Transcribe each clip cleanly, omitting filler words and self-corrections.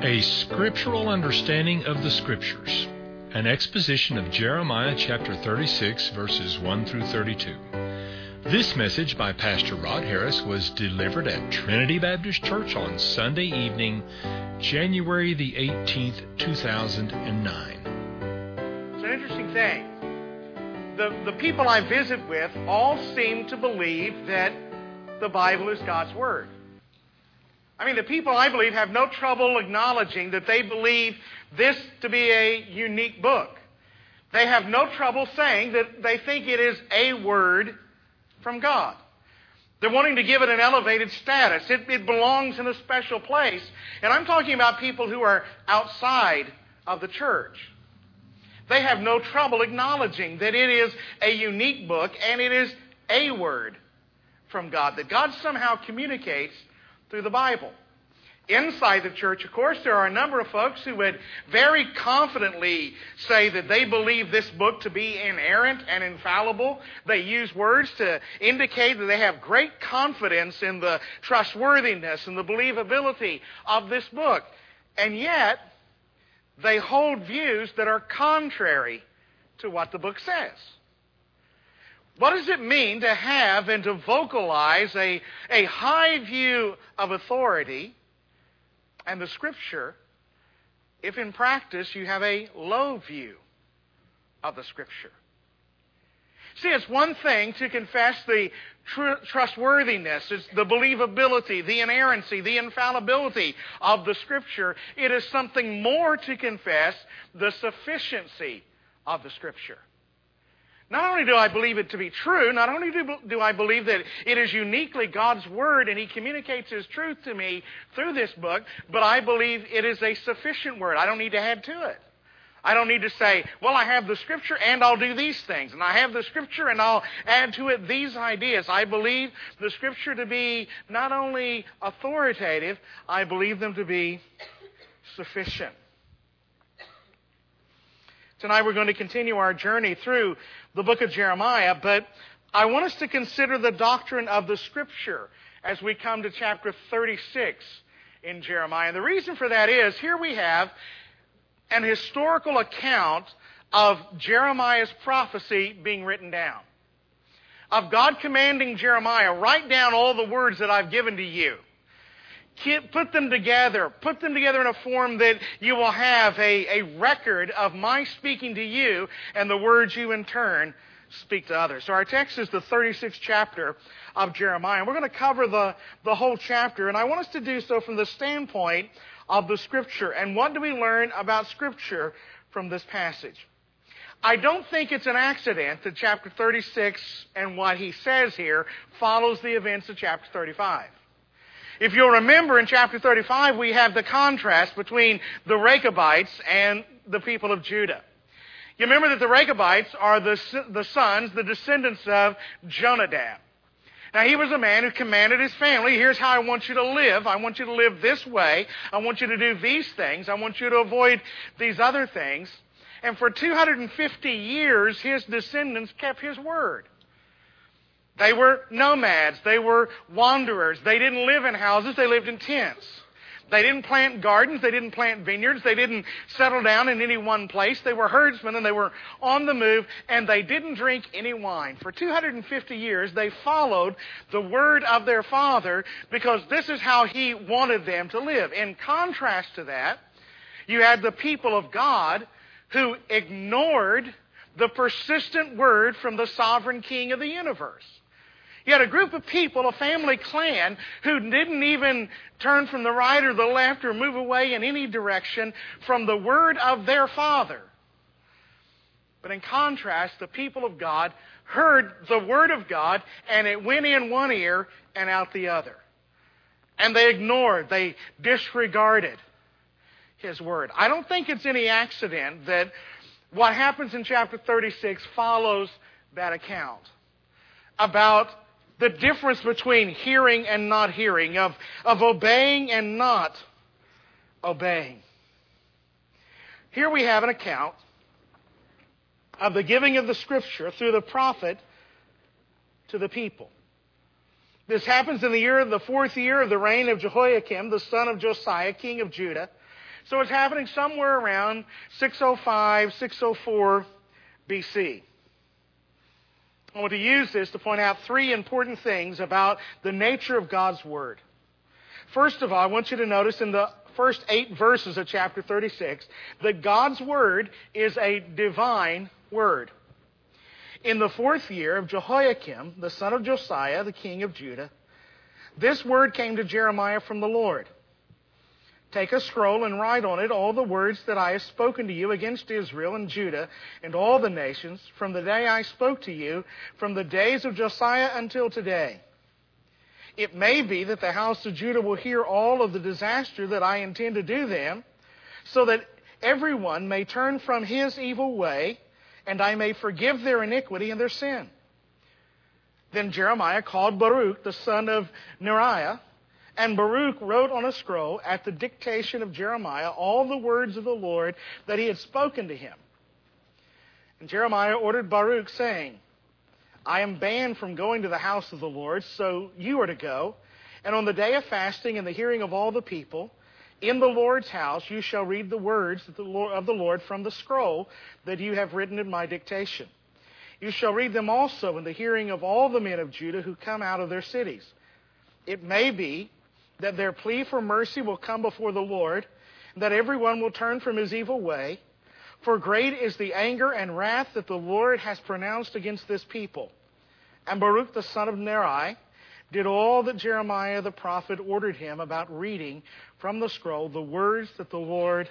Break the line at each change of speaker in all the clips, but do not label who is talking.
A scriptural understanding of the Scriptures. An exposition of Jeremiah chapter 36, verses 1 through 32. This message by Pastor Rod Harris was delivered at Trinity Baptist Church on Sunday evening, January the 18th, 2009.
It's an interesting thing. The people I visit with all seem to believe that the Bible is God's Word. I mean, the people I believe have no trouble acknowledging that they believe this to be a unique book. They have no trouble saying that they think it is a word from God. They're wanting to give it an elevated status. It belongs in a special place. And I'm talking about people who are outside of the church. They have no trouble acknowledging that it is a unique book and it is a word from God, that God somehow communicates through the Bible. Inside the church, of course, there are a number of folks who would very confidently say that they believe this book to be inerrant and infallible. They use words to indicate that they have great confidence in the trustworthiness and the believability of this book. And yet, they hold views that are contrary to what the book says. What does it mean to have and to vocalize a high view of authority and the Scripture if in practice you have a low view of the Scripture? See, it's one thing to confess the trustworthiness, it's the believability, the inerrancy, the infallibility of the Scripture. It is something more to confess the sufficiency of the Scripture. Not only do I believe it to be true, not only do I believe that it is uniquely God's Word and He communicates His truth to me through this book, but I believe it is a sufficient Word. I don't need to add to it. I don't need to say, well, I have the Scripture and I'll do these things. And I have the Scripture and I'll add to it these ideas. I believe the Scripture to be not only authoritative, I believe them to be sufficient. Tonight we're going to continue our journey through the book of Jeremiah, but I want us to consider the doctrine of the Scripture as we come to chapter 36 in Jeremiah. And the reason for that is, here we have an historical account of Jeremiah's prophecy being written down. Of God commanding Jeremiah, write down all the words that I've given to you. Put them together in a form that you will have a record of my speaking to you and the words you in turn speak to others. So our text is the 36th chapter of Jeremiah. We're going to cover the whole chapter, and I want us to do so from the standpoint of the Scripture. And what do we learn about Scripture from this passage? I don't think it's an accident that chapter 36 and what he says here follows the events of chapter 35. If you'll remember, in chapter 35, we have the contrast between the Rechabites and the people of Judah. You remember that the Rechabites are the sons, the descendants of Jonadab. Now, he was a man who commanded his family, here's how I want you to live. I want you to live this way. I want you to do these things. I want you to avoid these other things. And for 250 years, his descendants kept his word. They were nomads. They were wanderers. They didn't live in houses. They lived in tents. They didn't plant gardens. They didn't plant vineyards. They didn't settle down in any one place. They were herdsmen and they were on the move, and they didn't drink any wine. For 250 years, they followed the word of their father because this is how he wanted them to live. In contrast to that, you had the people of God who ignored the persistent word from the sovereign king of the universe. You had a group of people, a family clan, who didn't even turn from the right or the left or move away in any direction from the word of their father. But in contrast, the people of God heard the word of God, and it went in one ear and out the other. And they ignored, they disregarded His word. I don't think it's any accident that what happens in chapter 36 follows that account about the difference between hearing and not hearing, of obeying and not obeying. Here we have an account of the giving of the Scripture through the prophet to the people. This happens in the fourth year of the reign of Jehoiakim, the son of Josiah, king of Judah. So it's happening somewhere around 605, 604 BC. I want to use this to point out three important things about the nature of God's Word. First of all, I want you to notice in the first 8 verses of chapter 36 that God's Word is a divine Word. In the 4th year of Jehoiakim, the son of Josiah, the king of Judah, this word came to Jeremiah from the Lord. Take a scroll and write on it all the words that I have spoken to you against Israel and Judah and all the nations from the day I spoke to you, from the days of Josiah until today. It may be that the house of Judah will hear all of the disaster that I intend to do them, so that everyone may turn from his evil way, and I may forgive their iniquity and their sin. Then Jeremiah called Baruch, the son of Neriah, and Baruch wrote on a scroll at the dictation of Jeremiah all the words of the Lord that he had spoken to him. And Jeremiah ordered Baruch, saying, I am banned from going to the house of the Lord, so you are to go. And on the day of fasting and the hearing of all the people, in the Lord's house you shall read the words of the Lord from the scroll that you have written in my dictation. You shall read them also in the hearing of all the men of Judah who come out of their cities. It may be that their plea for mercy will come before the Lord, and that everyone will turn from his evil way. For great is the anger and wrath that the Lord has pronounced against this people. And Baruch the son of Neriah did all that Jeremiah the prophet ordered him about reading from the scroll the words of the Lord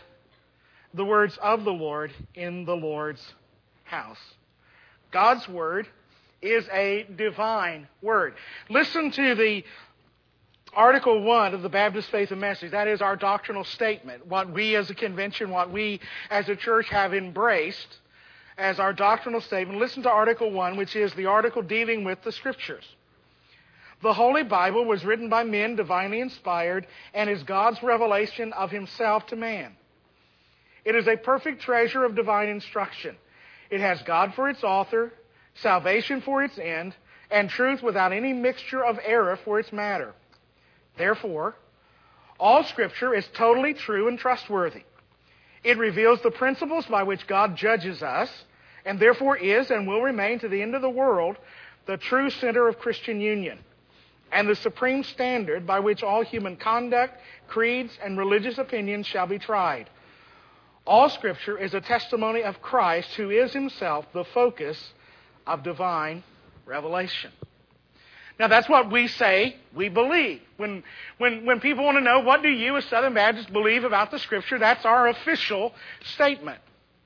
in the Lord's house. God's Word is a divine Word. Listen to the Article 1 of the Baptist Faith and Message. That is our doctrinal statement. What we as a convention, what we as a church have embraced as our doctrinal statement. Listen to Article 1, which is the article dealing with the Scriptures. The Holy Bible was written by men divinely inspired and is God's revelation of Himself to man. It is a perfect treasure of divine instruction. It has God for its author, salvation for its end, and truth without any mixture of error for its matter. Therefore, all Scripture is totally true and trustworthy. It reveals the principles by which God judges us, and therefore is and will remain to the end of the world the true center of Christian union, and the supreme standard by which all human conduct, creeds, and religious opinions shall be tried. All Scripture is a testimony of Christ, who is Himself the focus of divine revelation. Now that's what we say we believe. When people want to know, what do you as Southern Baptists believe about the Scripture, that's our official statement.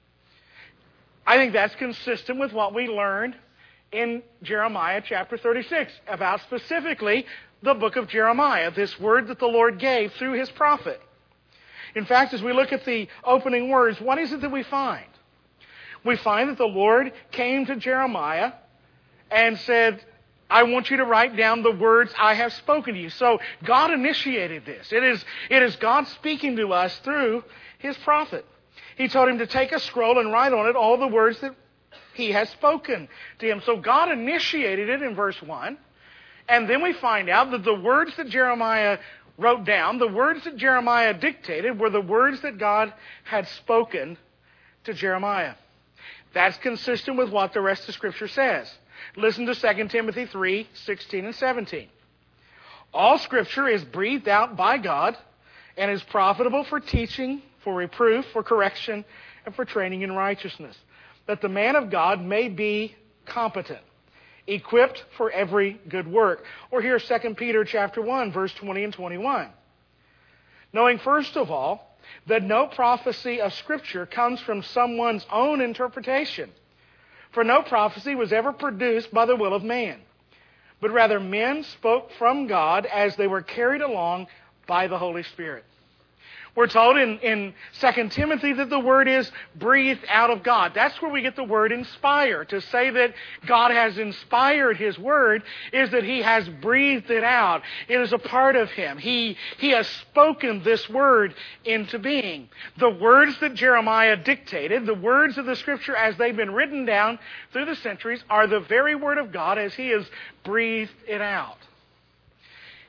I think that's consistent with what we learned in Jeremiah chapter 36, about specifically the book of Jeremiah, this word that the Lord gave through His prophet. In fact, as we look at the opening words, what is it that we find? We find that the Lord came to Jeremiah and said, I want you to write down the words I have spoken to you. So God initiated this. It is God speaking to us through His prophet. He told him to take a scroll and write on it all the words that He has spoken to him. So God initiated it in verse 1. And then we find out that the words that Jeremiah wrote down, the words that Jeremiah dictated, were the words that God had spoken to Jeremiah. That's consistent with what the rest of Scripture says. Listen to 2 Timothy 3, 16 and 17. All Scripture is breathed out by God and is profitable for teaching, for reproof, for correction, and for training in righteousness, that the man of God may be competent, equipped for every good work. Or here, 2 Peter chapter 1, verse 20 and 21. Knowing first of all that no prophecy of Scripture comes from someone's own interpretation. For no prophecy was ever produced by the will of man, but rather men spoke from God as they were carried along by the Holy Spirit. We're told in 2 Timothy that the word is breathed out of God. That's where we get the word inspire. To say that God has inspired His word is that He has breathed it out. It is a part of Him. He has spoken this word into being. The words that Jeremiah dictated, the words of the Scripture as they've been written down through the centuries, are the very word of God as He has breathed it out.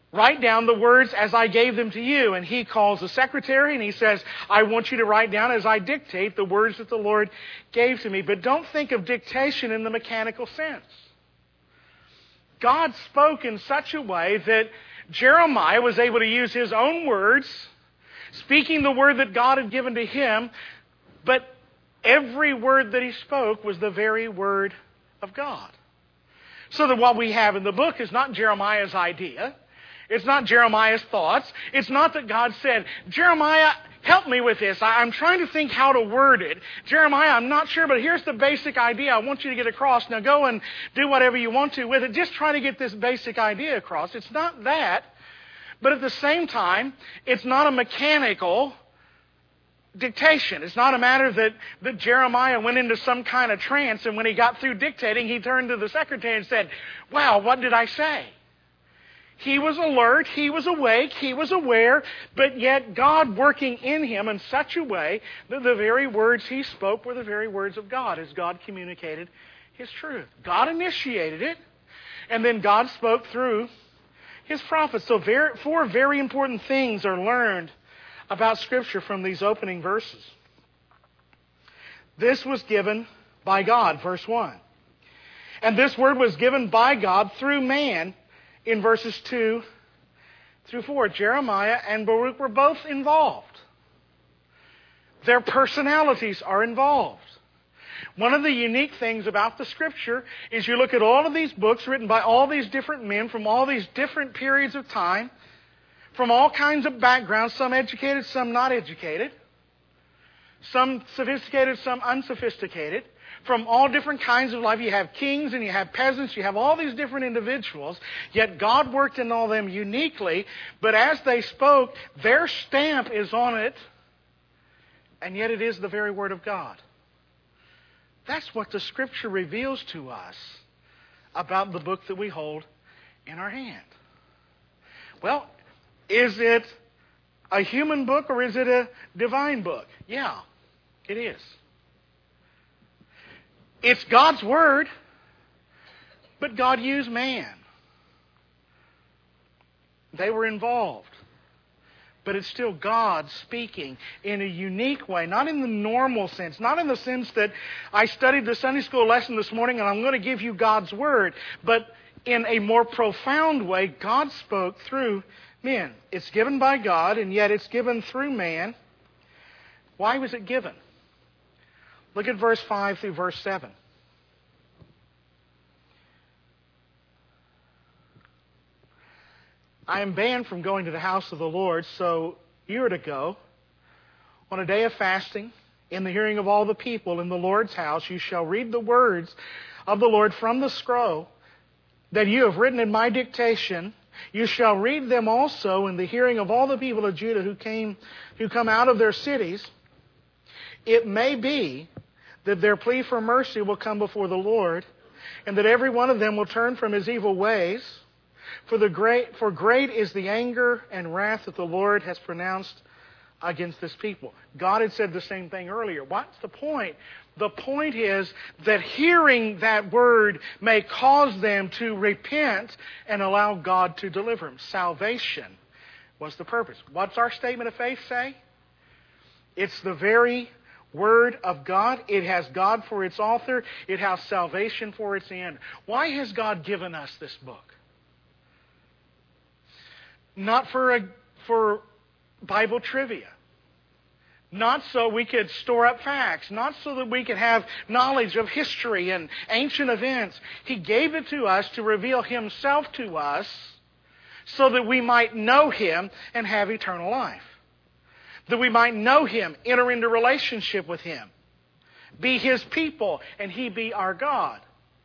Write down the words as I gave them to you. And he calls the secretary and he says, I want you to write down as I dictate the words that the Lord gave to me. But don't think of dictation in the mechanical sense. God spoke in such a way that Jeremiah was able to use his own words, speaking the word that God had given to him, but every word that he spoke was the very word of God. So that what we have in the book is not Jeremiah's idea. It's not Jeremiah's thoughts. It's not that God said, Jeremiah, help me with this. I'm trying to think how to word it. Jeremiah, I'm not sure, but here's the basic idea I want you to get across. Now go and do whatever you want to with it. Just try to get this basic idea across. It's not that. But at the same time, it's not a mechanical dictation. It's not a matter that Jeremiah went into some kind of trance and when he got through dictating, he turned to the secretary and said, wow, what did I say? He was alert, he was awake, he was aware, but yet God working in him in such a way that the very words he spoke were the very words of God as God communicated His truth. God initiated it, and then God spoke through His prophets. So four very important things are learned about Scripture from these opening verses. This was given by God, verse 1. And this word was given by God through man in verses 2 through 4. Jeremiah and Baruch were both involved. Their personalities are involved. One of the unique things about the Scripture is you look at all of these books written by all these different men from all these different periods of time, from all kinds of backgrounds, some educated, some not educated, some sophisticated, some unsophisticated, from all different kinds of life. You have kings and you have peasants, you have all these different individuals, yet God worked in all of them uniquely, but as they spoke, their stamp is on it, and yet it is the very Word of God. That's what the Scripture reveals to us about the book that we hold in our hand. Well, is it a human book or is it a divine book? Yeah, it is. It's God's Word, but God used man. They were involved. But it's still God speaking in a unique way, not in the normal sense, not in the sense that I studied the Sunday school lesson this morning and I'm going to give you God's Word, but in a more profound way, God spoke through men. It's given by God, and yet it's given through man. Why was it given? Look at verse 5 through verse 7. I am banned from going to the house of the Lord, so you are to go. On a day of fasting, in the hearing of all the people in the Lord's house, you shall read the words of the Lord from the scroll that you have written in my dictation. You shall read them also in the hearing of all the people of Judah who come out of their cities. It may be that their plea for mercy will come before the Lord, and that every one of them will turn from his evil ways. For great is the anger and wrath that the Lord has pronounced against this people. God had said the same thing earlier. What's the point? The point is that hearing that word may cause them to repent and allow God to deliver them. Salvation was the purpose. What's our statement of faith say? It's the very Word of God. It has God for its author. It has salvation for its end. Why has God given us this book? Not for Bible trivia. Not so we could store up facts. Not so that we could have knowledge of history and ancient events. He gave it to us to reveal Himself to us so that we might know Him and have eternal life. That we might know Him, enter into relationship with Him, be His people, and He be our God.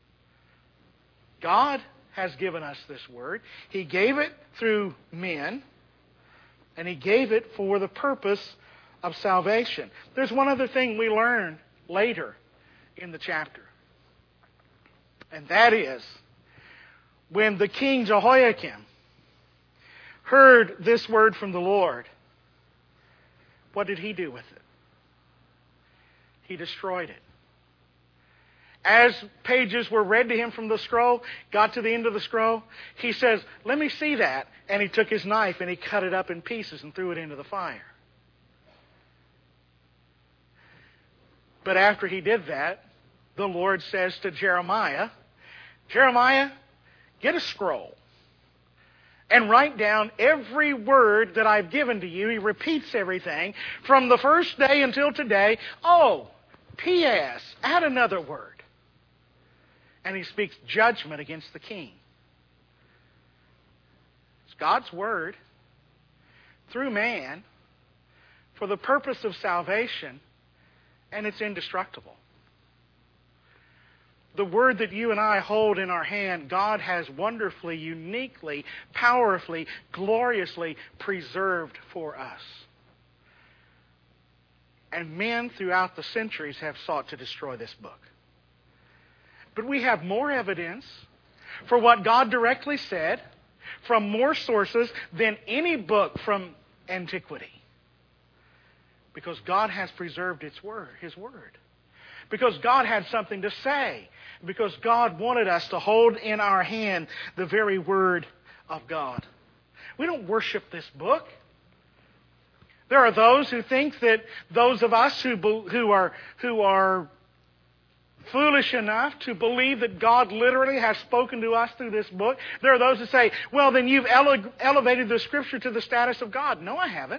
God has given us this Word. He gave it through men, and He gave it for the purpose of salvation. There's one other thing we learn later in the chapter, and that is when the king Jehoiakim heard this word from the Lord, what did he do with it? He destroyed it. as pages were read to him from the scroll, got to the end of the scroll, he says, "Let me see that." And he took his knife and he cut it up in pieces and threw it into the fire. But after he did that, the Lord says to Jeremiah, "Jeremiah, get a scroll and write down every word that I've given to you." He repeats everything from the first day until today. Oh, P.S., add another word. And he speaks judgment against the king. It's God's word through man for the purpose of salvation, and it's indestructible. The word that you and I hold in our hand, God has wonderfully, uniquely, powerfully, gloriously preserved for us. And men throughout the centuries have sought to destroy this book. But we have more evidence for what God directly said from more sources than any book from antiquity. Because God has preserved His word. Because God had something to say. Because God wanted us to hold in our hand the very Word of God. We don't worship this book. There are those who think that those of us who are foolish enough to believe that God literally has spoken to us through this book, there are those who say, "Well, then you've elevated the Scripture to the status of God." No, I haven't.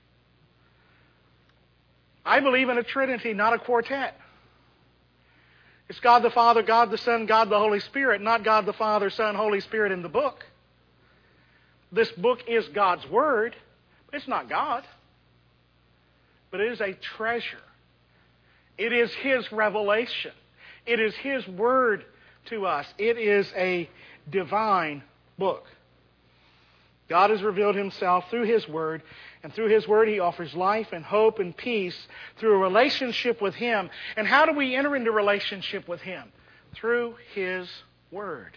I believe in a Trinity, not a quartet. It's God the Father, God the Son, God the Holy Spirit, not God the Father, Son, Holy Spirit in the book. This book is God's Word, but it's not God. But it is a treasure. It is His revelation. It is His Word to us. It is a divine book. God has revealed Himself through His Word, and through His Word He offers life and hope and peace through a relationship with Him. And how do we enter into relationship with Him? Through His Word.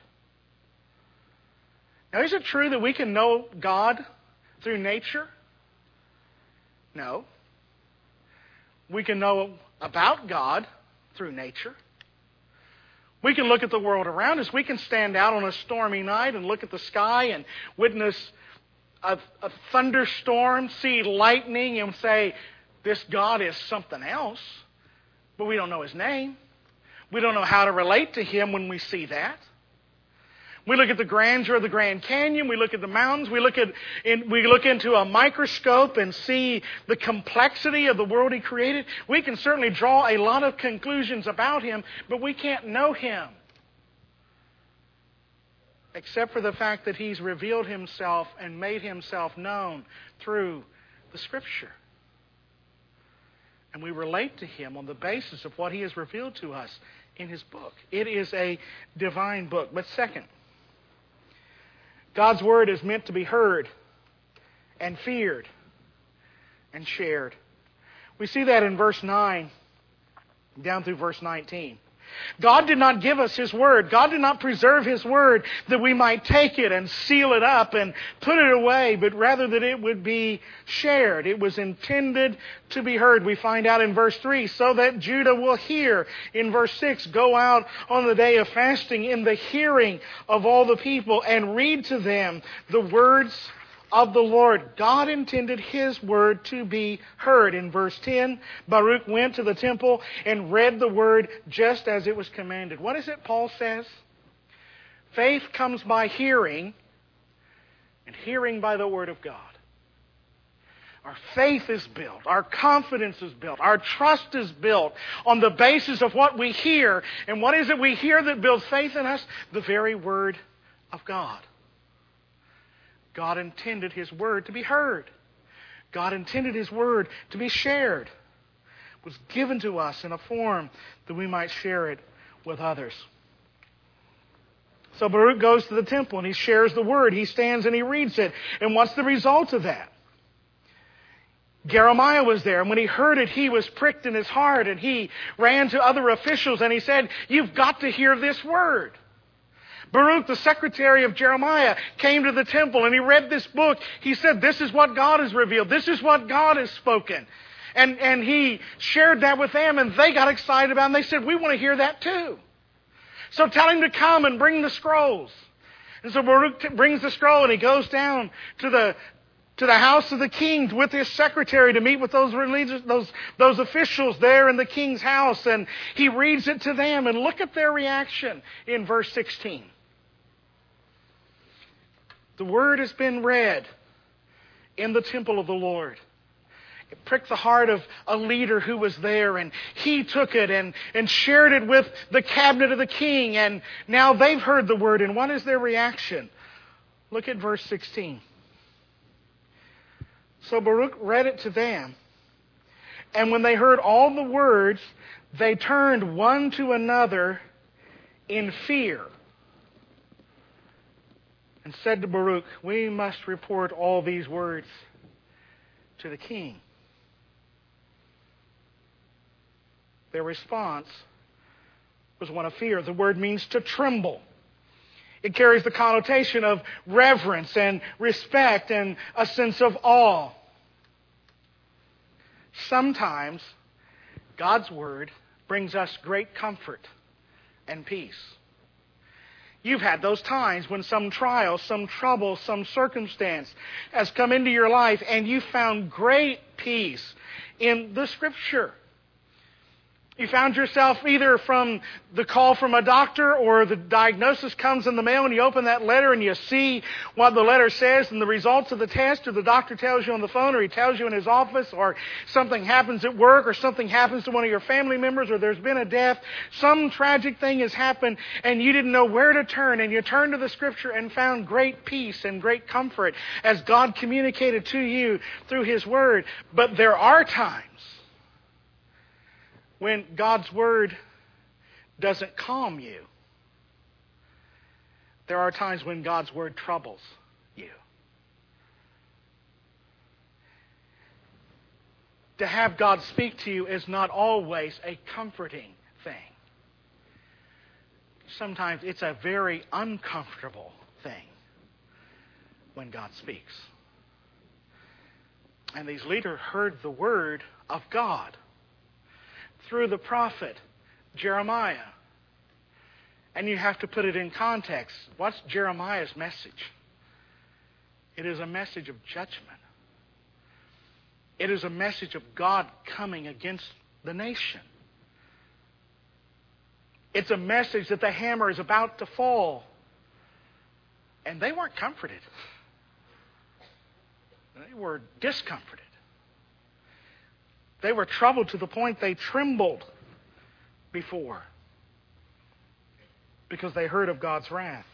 Now, is it true that we can know God through nature? No. We can know about God through nature. We can look at the world around us. We can stand out on a stormy night and look at the sky and witness a thunderstorm, see lightning, and say, "This God is something else." But we don't know His name. We don't know how to relate to Him when we see that. We look at the grandeur of the Grand Canyon. We look at the mountains. We look into a microscope and see the complexity of the world He created. We can certainly draw a lot of conclusions about Him, but we can't know Him. Except for the fact that He's revealed Himself and made Himself known through the Scripture. And we relate to Him on the basis of what He has revealed to us in His book. It is a divine book. But second, God's Word is meant to be heard and feared and shared. We see that in verse 9 down through verse 19. God did not give us His Word. God did not preserve His Word that we might take it and seal it up and put it away, but rather that it would be shared. It was intended to be heard. We find out in verse 3, so that Judah will hear. In verse 6, go out on the day of fasting in the hearing of all the people and read to them the words of the Lord. God intended His Word to be heard. In verse 10, Baruch went to the temple and read the Word just as it was commanded. What is it Paul says? Faith comes by hearing, and hearing by the Word of God. Our faith is built. Our confidence is built. Our trust is built on the basis of what we hear. And what is it we hear that builds faith in us? The very Word of God. God intended His Word to be heard. God intended His Word to be shared. It was given to us in a form that we might share it with others. So Baruch goes to the temple and he shares the Word. He stands and he reads it. And what's the result of that? Jeremiah was there, and when he heard it, he was pricked in his heart, and he ran to other officials and he said, "You've got to hear this Word." Baruch, the secretary of Jeremiah, came to the temple and he read this book. He said, "This is what God has revealed. This is what God has spoken." And he shared that with them, and they got excited about it, and they said, "We want to hear that too." So tell him to come and bring the scrolls. And so Baruch brings the scroll and he goes down to the house of the king with his secretary to meet with those religious, those officials there in the king's house. And he reads it to them. And look at their reaction in verse 16. The word has been read in the temple of the Lord. It pricked the heart of a leader who was there, and he took it and shared it with the cabinet of the king, and now they've heard the word, and what is their reaction? Look at verse 16. So Baruch read it to them, and when they heard all the words, they turned one to another in fear and said to Baruch, "We must report all these words to the king." Their response was one of fear. The word means to tremble. It carries the connotation of reverence and respect and a sense of awe. Sometimes God's word brings us great comfort and peace. You've had those times when some trial, some trouble, some circumstance has come into your life and you found great peace in the Scripture. You found yourself either from the call from a doctor or the diagnosis comes in the mail and you open that letter and you see what the letter says and the results of the test, or the doctor tells you on the phone, or he tells you in his office, or something happens at work, or something happens to one of your family members, or there's been a death. Some tragic thing has happened and you didn't know where to turn, and you turned to the Scripture and found great peace and great comfort as God communicated to you through His Word. But there are times when God's Word doesn't calm you. There are times when God's Word troubles you. To have God speak to you is not always a comforting thing. Sometimes it's a very uncomfortable thing when God speaks. And these leaders heard the Word of God through the prophet Jeremiah. And you have to put it in context. What's Jeremiah's message? It is a message of judgment. It is a message of God coming against the nation. It's a message that the hammer is about to fall. And they weren't comforted. They were discomforted. They were troubled to the point they trembled before, because they heard of God's wrath.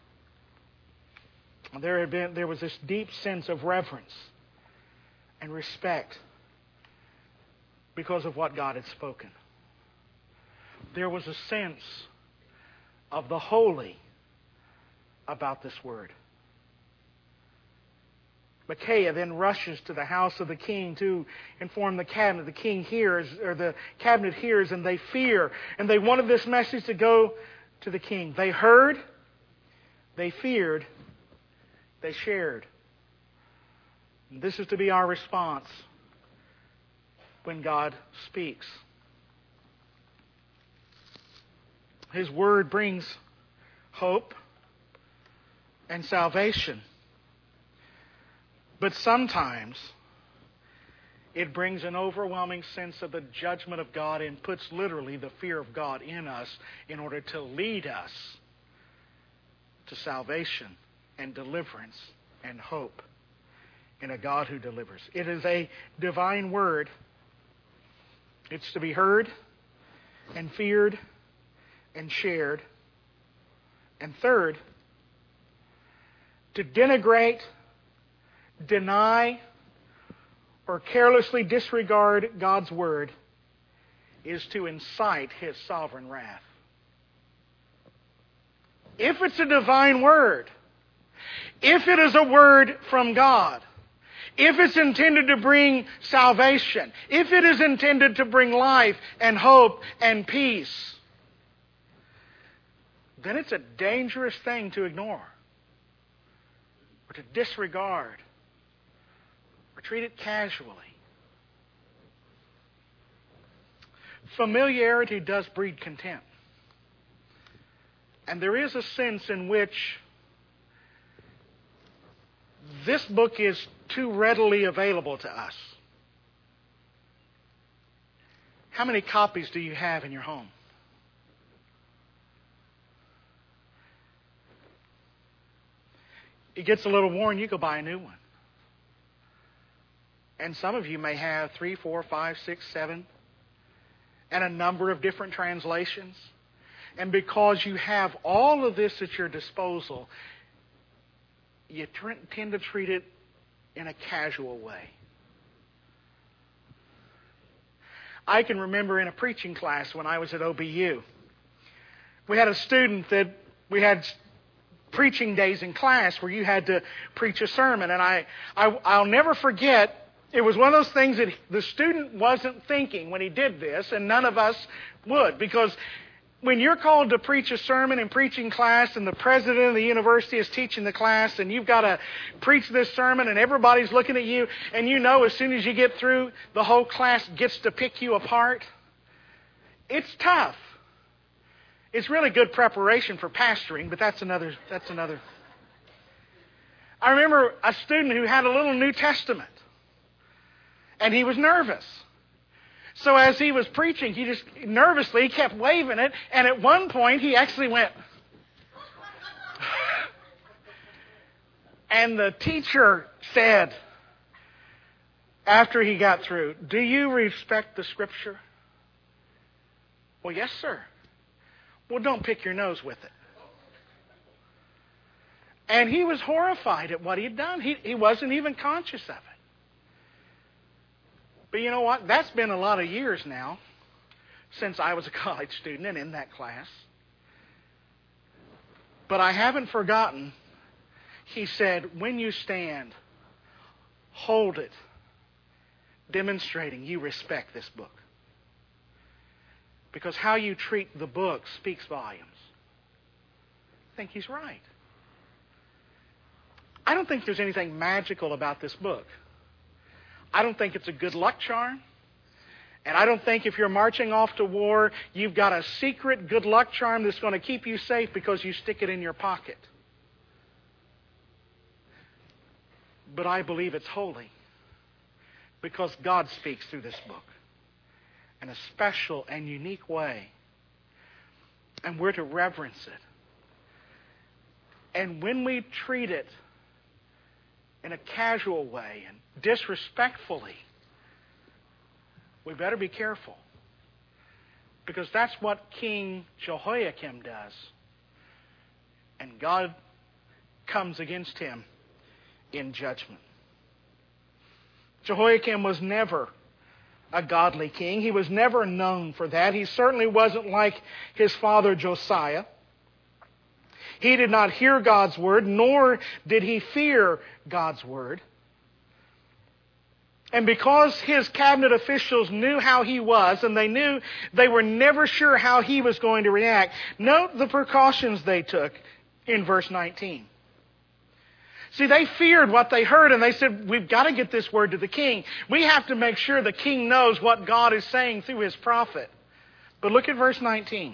There was this deep sense of reverence and respect because of what God had spoken. There was a sense of the holy about this word. Micaiah then rushes to the house of the king to inform the cabinet. The king hears, or the cabinet hears, and they fear. And they wanted this message to go to the king. They heard, they feared, they shared. And this is to be our response when God speaks. His word brings hope and salvation. But sometimes it brings an overwhelming sense of the judgment of God and puts literally the fear of God in us in order to lead us to salvation and deliverance and hope in a God who delivers. It is a divine word. It's to be heard and feared and shared. And third, to denigrate, deny, or carelessly disregard God's word is to incite His sovereign wrath. If it's a divine word, if it is a word from God, if it's intended to bring salvation, if it is intended to bring life and hope and peace, then it's a dangerous thing to ignore or to disregard, treat it casually. Familiarity does breed contempt. And there is a sense in which this book is too readily available to us. How many copies do you have in your home? It gets a little worn, you go buy a new one. And some of you may have 3, 4, 5, 6, 7, and a number of different translations. And because you have all of this at your disposal, you tend to treat it in a casual way. I can remember in a preaching class when I was at OBU, we had a student that we had preaching days in class where you had to preach a sermon. And I'll never forget, it was one of those things that the student wasn't thinking when he did this, and none of us would. Because when you're called to preach a sermon in preaching class and the president of the university is teaching the class and you've got to preach this sermon and everybody's looking at you, and you know as soon as you get through, the whole class gets to pick you apart, it's tough. It's really good preparation for pastoring, but that's another. I remember a student who had a little New Testament, and he was nervous. So as he was preaching, he just nervously kept waving it, and at one point he actually went. And the teacher said, after he got through, "Do you respect the Scripture?" "Well, yes, sir." "Well, don't pick your nose with it." And he was horrified at what he had done. He wasn't even conscious of it. But you know what? That's been a lot of years now since I was a college student and in that class. But I haven't forgotten, he said, when you stand, hold it, demonstrating you respect this book. Because how you treat the book speaks volumes. I think he's right. I don't think there's anything magical about this book. I don't think it's a good luck charm. And I don't think if you're marching off to war, you've got a secret good luck charm that's going to keep you safe because you stick it in your pocket. But I believe it's holy because God speaks through this book in a special and unique way. And we're to reverence it. And when we treat it in a casual way and disrespectfully, we better be careful. Because that's what King Jehoiakim does. And God comes against him in judgment. Jehoiakim was never a godly king. He was never known for that. He certainly wasn't like his father Josiah. He did not hear God's word, nor did he fear God's word. And because his cabinet officials knew how he was, and they were never sure how he was going to react, note the precautions they took in verse 19. See, they feared what they heard, and they said, we've got to get this word to the king. We have to make sure the king knows what God is saying through his prophet. But look at verse 19.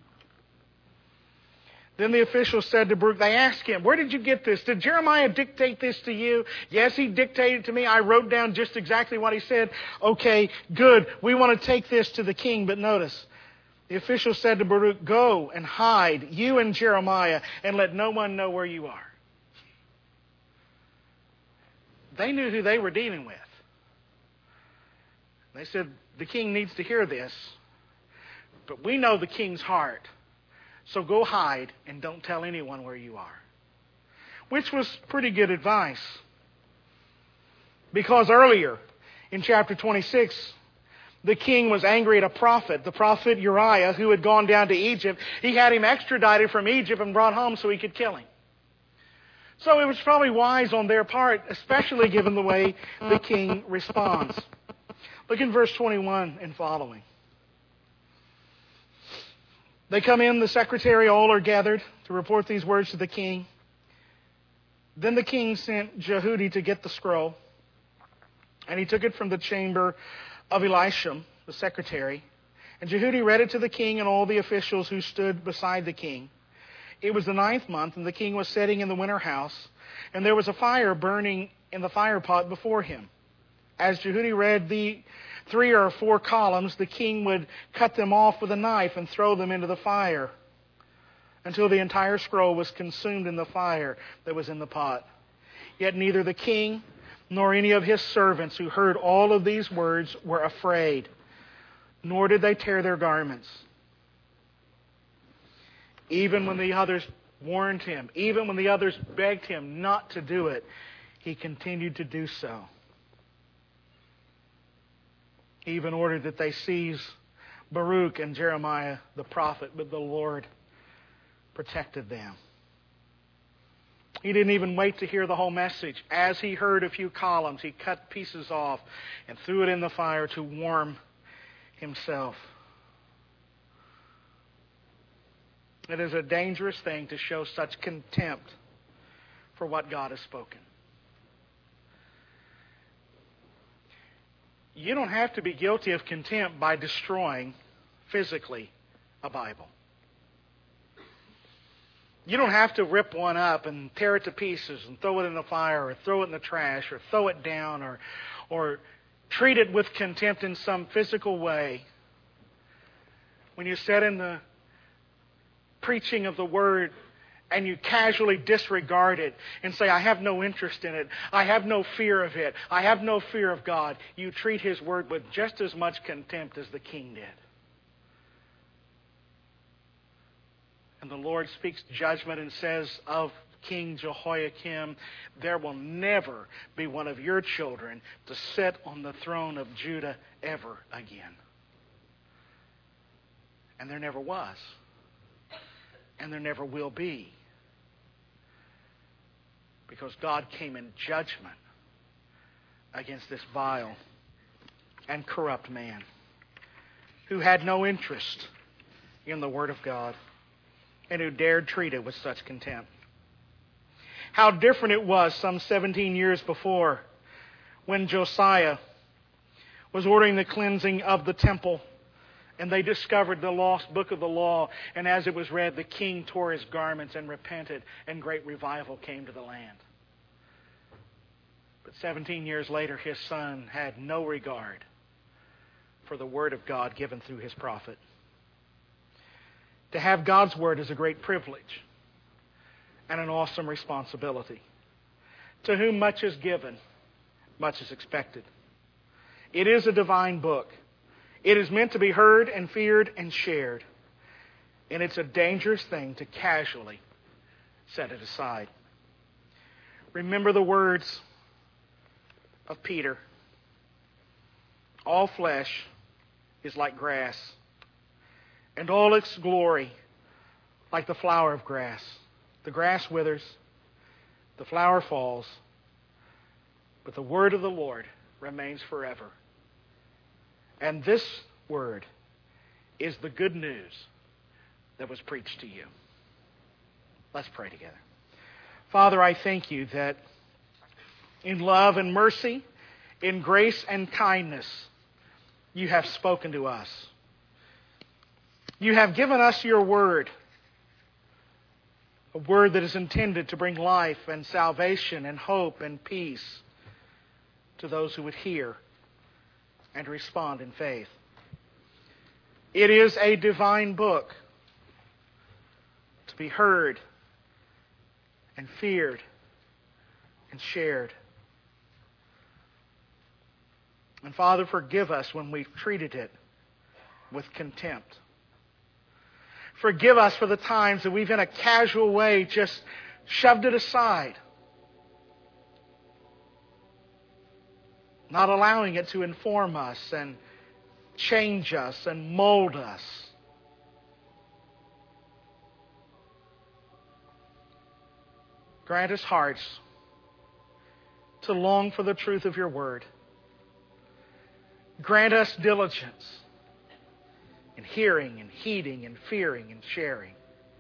Then the officials said to Baruch, they asked him, where did you get this? Did Jeremiah dictate this to you? Yes, he dictated to me. I wrote down just exactly what he said. Okay, good. We want to take this to the king. But notice, the officials said to Baruch, go and hide, you and Jeremiah, and let no one know where you are. They knew who they were dealing with. They said, the king needs to hear this, but we know the king's heart. So go hide and don't tell anyone where you are. Which was pretty good advice. Because earlier in chapter 26, the king was angry at a prophet, the prophet Uriah, who had gone down to Egypt. He had him extradited from Egypt and brought home so he could kill him. So it was probably wise on their part, especially given the way the king responds. Look in verse 21 and following. They come in, the secretary all are gathered to report these words to the king. Then the king sent Jehudi to get the scroll, and he took it from the chamber of Elisham, the secretary. And Jehudi read it to the king and all the officials who stood beside the king. It was the 9th month, and the king was sitting in the winter house, and there was a fire burning in the fire pot before him. As Jehudi read the 3 or 4 columns, the king would cut them off with a knife and throw them into the fire until the entire scroll was consumed in the fire that was in the pot. Yet neither the king nor any of his servants who heard all of these words were afraid, nor did they tear their garments. Even when the others warned him, even when the others begged him not to do it, he continued to do so. He even ordered that they seize Baruch and Jeremiah the prophet, but the Lord protected them. He didn't even wait to hear the whole message. As he heard a few columns, he cut pieces off and threw it in the fire to warm himself. It is a dangerous thing to show such contempt for what God has spoken. You don't have to be guilty of contempt by destroying physically a Bible. You don't have to rip one up and tear it to pieces and throw it in the fire or throw it in the trash or throw it down or treat it with contempt in some physical way. When you sit in the preaching of the Word and you casually disregard it and say, I have no interest in it, I have no fear of it, I have no fear of God, you treat His Word with just as much contempt as the king did. And the Lord speaks judgment and says of King Jehoiakim, there will never be one of your children to sit on the throne of Judah ever again. And there never was. And there never will be. Because God came in judgment against this vile and corrupt man who had no interest in the Word of God and who dared treat it with such contempt. How different it was some 17 years before when Josiah was ordering the cleansing of the temple and they discovered the lost book of the law, and as it was read, the king tore his garments and repented, and great revival came to the land. But 17 years later, his son had no regard for the Word of God given through his prophet. To have God's Word is a great privilege and an awesome responsibility. To whom much is given, much is expected. It is a divine book. It is meant to be heard and feared and shared. And it's a dangerous thing to casually set it aside. Remember the words of Peter. All flesh is like grass, and all its glory like the flower of grass. The grass withers, the flower falls, but the word of the Lord remains forever. And this word is the good news that was preached to you. Let's pray together. Father, I thank you that in love and mercy, in grace and kindness, you have spoken to us. You have given us your word, a word that is intended to bring life and salvation and hope and peace to those who would hear and respond in faith. It is a divine book to be heard and feared and shared. And Father, forgive us when we've treated it with contempt. Forgive us for the times that we've in a casual way just shoved it aside, not allowing it to inform us and change us and mold us. Grant us hearts to long for the truth of your word. Grant us diligence in hearing and heeding and fearing and sharing,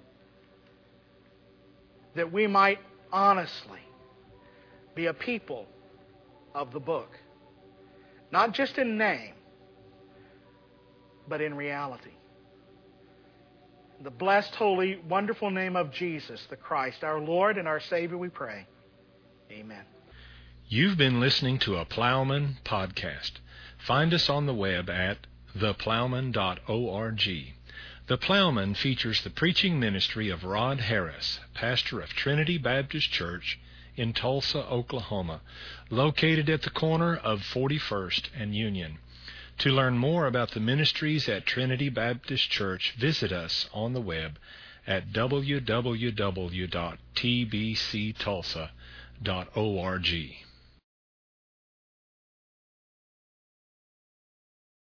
that we might honestly be a people of the book. Not just in name, but in reality. In the blessed, holy, wonderful name of Jesus, the Christ, our Lord and our Savior, we pray. Amen.
You've been listening to a Plowman podcast. Find us on the web at theplowman.org. The Plowman features the preaching ministry of Rod Harris, pastor of Trinity Baptist Church in Tulsa, Oklahoma, located at the corner of 41st and Union. To learn more about the ministries at Trinity Baptist Church, visit us on the web at www.tbctulsa.org.